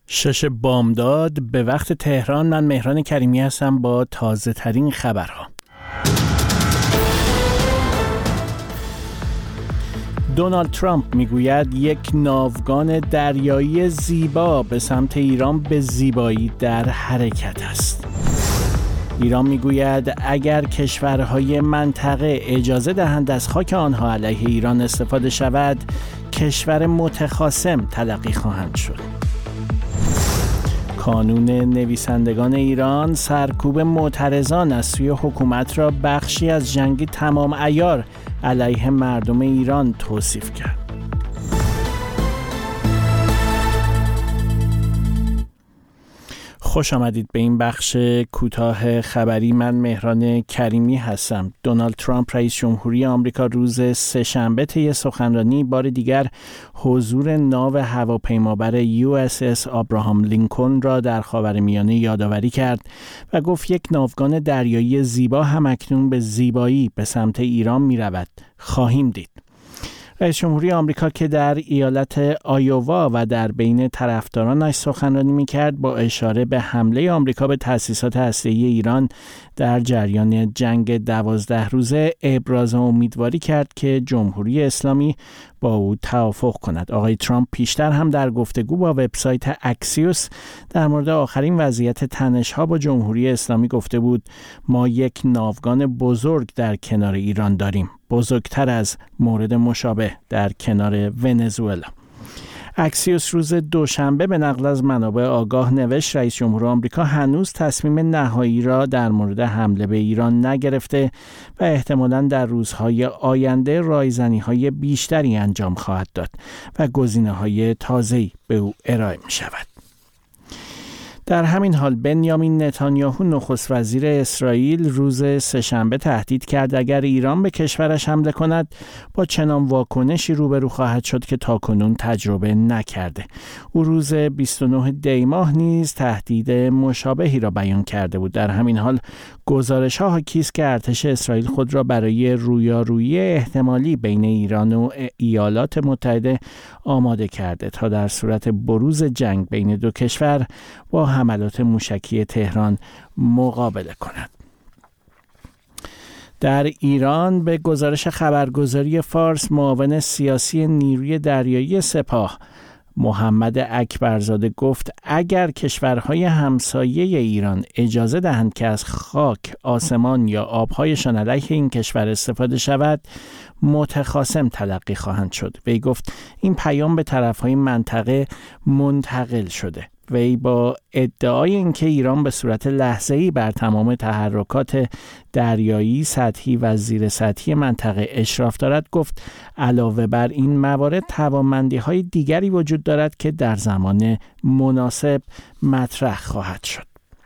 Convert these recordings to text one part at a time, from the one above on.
6 بامداد به وقت تهران. من مهران کریمی هستم با تازه ترین خبرها. دونالد ترامپ میگوید یک ناوگان دریایی زیبا به سمت ایران به زیبایی در حرکت است. ایران میگوید اگر کشورهای منطقه اجازه دهند از خاک آنها علیه ایران استفاده شود، کشور متخاصم تلقی خواهند شد. کانون نویسندگان ایران سرکوب معترضان از سوی حکومت را بخشی از جنگ تمام عیار علیه مردم ایران توصیف کرد. خوش آمدید به این بخش کوتاه خبری. من مهران کریمی هستم. دونالد ترامپ رئیس جمهوری آمریکا روز سه‌شنبه طی سخنرانی بار دیگر حضور ناو هواپیمابر USS آبراهام لینکلن را در خاورمیانه یادآوری کرد و گفت یک ناوگان دریایی زیبا همکنون به زیبایی به سمت ایران می رود. خواهیم دید. رئیس جمهوری آمریکا که در ایالت آیووا و در بین طرفدارانش سخنرانی می‌کرد با اشاره به حمله آمریکا به تأسیسات هسته‌ای ایران در جریان جنگ 12 روزه ابراز امیدواری کرد که جمهوری اسلامی با او توافق کند. آقای ترامپ پیشتر هم در گفتگو با وبسایت اکسیوس در مورد آخرین وضعیت تنش‌ها با جمهوری اسلامی گفته بود ما یک ناوگان بزرگ در کنار ایران داریم، بزرگتر از مورد مشابه در کنار ونزوئلا. اکسیوس روز دوشنبه به نقل از منابع آگاه نوشت رئیس جمهور آمریکا هنوز تصمیم نهایی را در مورد حمله به ایران نگرفته و احتمالاً در روزهای آینده رایزنی‌های بیشتری انجام خواهد داد و گزینه‌های تازه‌ای به او ارائه می‌شود. در همین حال بنیامین نتانیاهو نخست وزیر اسرائیل روز سه‌شنبه تهدید کرد اگر ایران به کشورش حمله کند با چنان واکنشی روبرو خواهد شد که تاکنون تجربه نکرده. او روز 29 دی ماه نیز تهدید مشابهی را بیان کرده بود. در همین حال گزارش‌ها حاکی است که ارتش اسرائیل خود را برای رویارویی احتمالی بین ایران و ایالات متحده آماده کرده تا در صورت بروز جنگ بین دو کشور با حملات موشکی تهران مقابله کند. در ایران به گزارش خبرگزاری فارس معاون سیاسی نیروی دریایی سپاه محمد اکبرزاده گفت اگر کشورهای همسایه ایران اجازه دهند که از خاک، آسمان یا آبهایشان علیه این کشور استفاده شود، متخاصم تلقی خواهند شد. وی گفت این پیام به طرفهای منطقه منتقل شده. وی با ادعای اینکه ایران به صورت لحظه‌ای بر تمام تحرکات دریایی، سطحی و زیر سطحی منطقه اشراف دارد گفت علاوه بر این موارد توانمندی‌های دیگری وجود دارد که در زمان مناسب مطرح خواهد شد.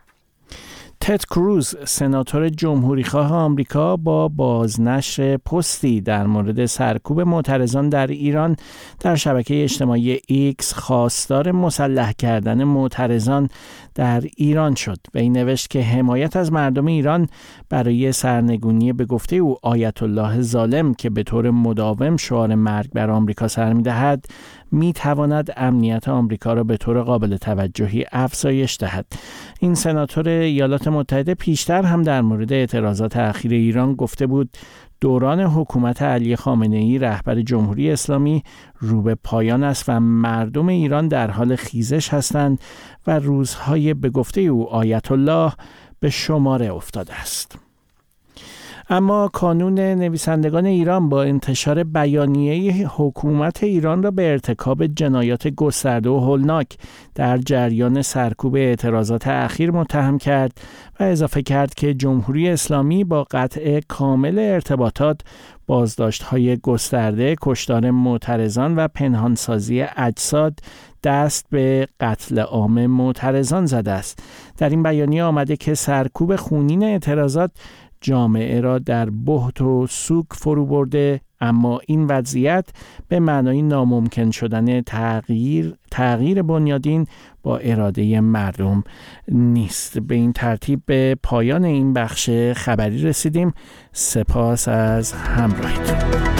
تد کروز سناتور جمهوریخواه آمریکا با بازنشر پستی در مورد سرکوب معترضان در ایران در شبکه اجتماعی ایکس خواستار مسلح کردن معترضان در ایران شد. وی نوشت که حمایت از مردم ایران برای سرنگونی به گفته او آیت الله ظالم که به طور مداوم شعار مرگ بر آمریکا سر می‌دهد می‌تواند امنیت آمریکا را به طور قابل توجهی افزایش دهد. این سناتور ایالات متحده پیشتر هم در مورد اعتراضات اخیر ایران گفته بود دوران حکومت علی خامنه‌ای رهبر جمهوری اسلامی رو به پایان است و مردم ایران در حال خیزش هستند و روزهای به گفته او آیت الله به شماره افتاده است. اما کانون نویسندگان ایران با انتشار بیانیه حکومت ایران را به ارتکاب جنایات گسترده و هولناک در جریان سرکوب اعتراضات اخیر متهم کرد و اضافه کرد که جمهوری اسلامی با قطع کامل ارتباطات، بازداشت‌های گسترده، کشتار معترضان و پنهانسازی اجساد دست به قتل عام معترضان زده است. در این بیانیه آمده که سرکوب خونین اعتراضات جامعه را در بهت و سوگ فرو برده، اما این وضعیت به معنای ناممکن شدن تغییر بنیادین با اراده مردم نیست. به این ترتیب به پایان این بخش خبری رسیدیم. سپاس از همراهیتون.